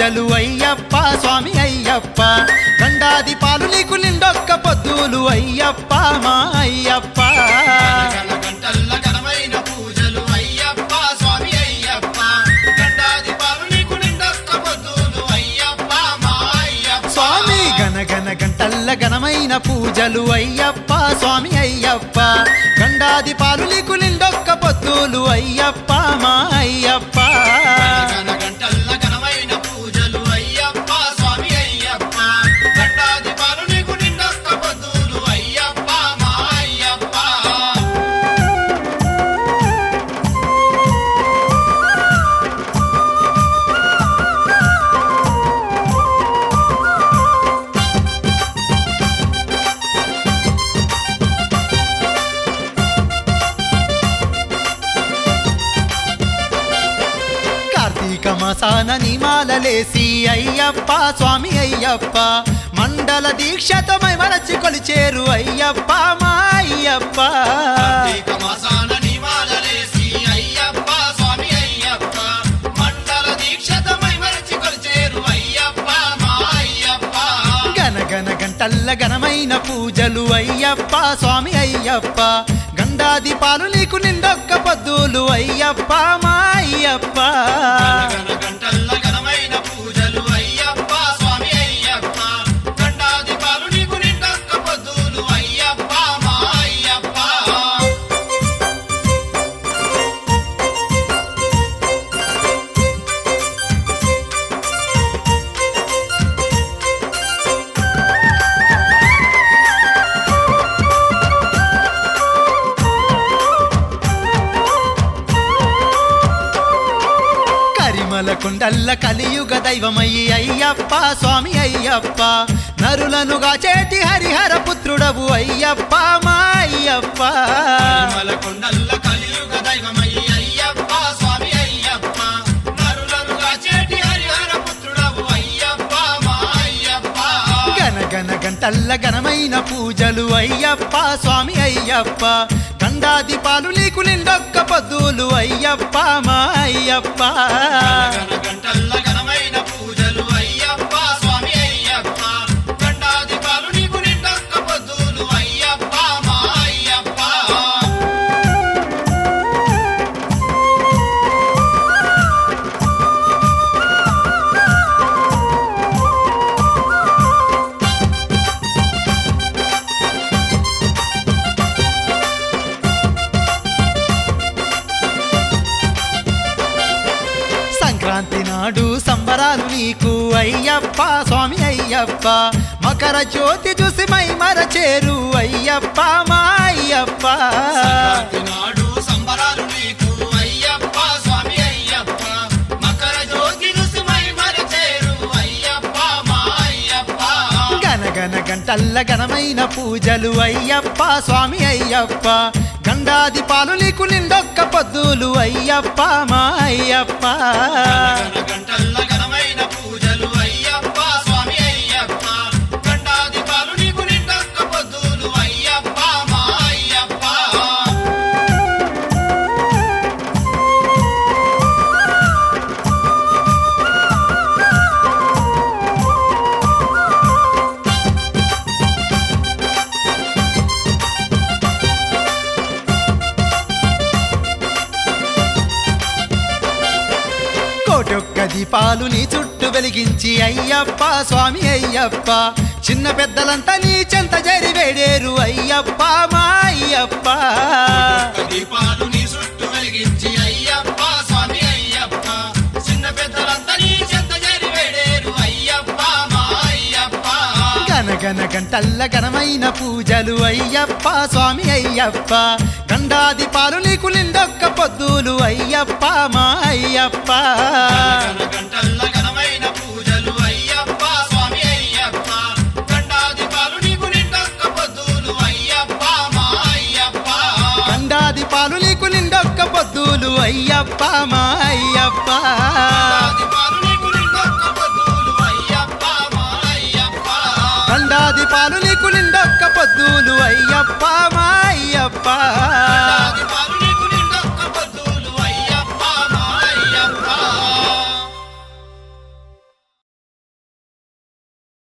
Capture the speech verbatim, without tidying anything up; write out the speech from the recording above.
పూజలు అయ్యప్ప స్వామి అయ్యప్ప గండాది పాలు నీకు నిండొక్క పొద్దులు అయ్యప్ప మా అయ్యప్ప గంటల్ల ఘనమైన పూజలు అయ్యప్ప స్వామి అయ్యప్ప గండాది పాలు నీకు నిండొక్క పొద్దులు అయ్యప్ప మా అయ్యప్ప స్వామి గనగన గంటల్ల ఘనమైన పూజలు అయ్యప్ప స్వామి అయ్యప్ప గండాది పాలు నీకు నిండొక్క పొద్దులు అయ్యప్ప మా అయ్యప్ప గంటల్ల ఘనమైన పూజలు అయ్యప్ప స్వామి అయ్యప్ప గండాది పాలు నీకు నిండొక్క పొద్దులు అయ్యప్ప మా అయ్యప్ప కార్తీక మాసాన నిమాలలేసి అయ్యప్ప స్వామి అయ్యప్ప మండల దీక్షతో మై మరచి కొలిచేరు అయ్యప్ప మా అయ్యప్ప కార్తీక మాసాన నిమాలలేసి అయ్యప్ప స్వామి అయ్యప్ప మండల దీక్షతమై మరచి కొలిచేరు అయ్యప్ప మా అయ్యప్ప గనగన గంటల్ల ఘనమైన పూజలు అయ్యప్ప స్వామి అయ్యప్ప గండాది పాలు నీకు నిండొక్క పొద్దులు అయ్యప్ప మా అయ్యప్ప గన గంటల్ల ఘనమైన పూజలు అయ్యప్ప స్వామి అయ్యప్ప గండాది పాలు నీకు నిండొక్క పొద్దులు అయ్యప్ప మా అయ్యప్ప కరిమల కుండల్ల కలియుగ దైవమయ్యి అయ్యప్ప స్వామి అయ్యప్ప నరులనుగా చేటి హరిహర పుత్రుడవు అయ్యప్ప మా అయ్యప్ప తిరుమల కొండల్ల కలియుగ దైవమయ్యి అయ్యప్ప స్వామి అయ్యప్ప నరులనుగా చేటి హరిహర పుత్రుడవు అయ్యప్ప మా అయ్యప్ప గనగన గంటల్ల ఘనమైన పూజలు అయ్యప్ప స్వామి అయ్యప్ప గండాది పాలు నీకు నిండొక్క పొద్దులు అయ్యప్ప మా అయ్యప్ప గన గంటల్ల ఘనమైన పూజలు అయ్యప్ప స్వామి అయ్యప్ప గండాది పాలు నీకు నిండొక్క పొద్దులు అయ్యప్ప మా అయ్యప్ప సంక్రాంతి నాడు సంబరాలు నీకు అయ్యప్ప స్వామి అయ్యప్ప మకర జ్యోతి చూసి మై మరచేరు అయ్యప్ప మా అయ్యప్ప సంక్రాంతి నాడు సంబరాలు నీకు అయ్యప్ప స్వామి అయ్యప్ప మకర జ్యోతి చూసి మై మరచేరు అయ్యప్ప మా అయ్యప్ప గనగన గంటల్ల ఘనమైన పూజలు అయ్యప్ప స్వామి అయ్యప్ప గండాది పాలు నీకు నిండొక్క పొద్దులు అయ్యప్ప మా అయ్యప్ప గన గంటల్ల ఘనమైన పూజలు అయ్యప్ప స్వామి అయ్యప్ప గండాది పాలు నీకు నిండొక్క పొద్దులు అయ్యప్ప మా అయ్యప్ప కోటొక్క దీపాలు నీ చుట్టూ వెలిగించి అయ్యప్ప స్వామి అయ్యప్ప చిన్న పెద్దలంతా నీ చెంత జరి వేడేరు అయ్యప్ప మా అయ్యప్ప దీపాలు నీ చుట్టూ వెలిగించి అయ్యప్ప స్వామి అయ్యప్ప చిన్న పెద్దలంతా నీ చెంత జరి వేడేరు అయ్యప్ప మా అయ్యప్ప గనగన గంటల్ల ఘనమైన పూజలు అయ్యప్ప స్వామి అయ్యప్ప గండాది పాలు నీకు నిండొక్క పొద్దులు అయ్యప్ప మా అయ్యప్ప గన గంటల్ల ఘనమైన పూజలు అయ్యప్ప స్వామి అయ్యప్ప గండాది పాలు నీకు నిండొక్క పొద్దులు అయ్యప్ప మా అయ్యప్ప గండాది పాలు నీకు నిండొక్క పొద్దులు అయ్యప్ప మా అయ్యప్ప గండాది పాలు నీకు నిండొక్క పొద్దులు అయ్యప్ప మా అయ్యప్ప గండాది పాలు నీకు నిండొక్క పొద్దులు అయ్యప్ప మా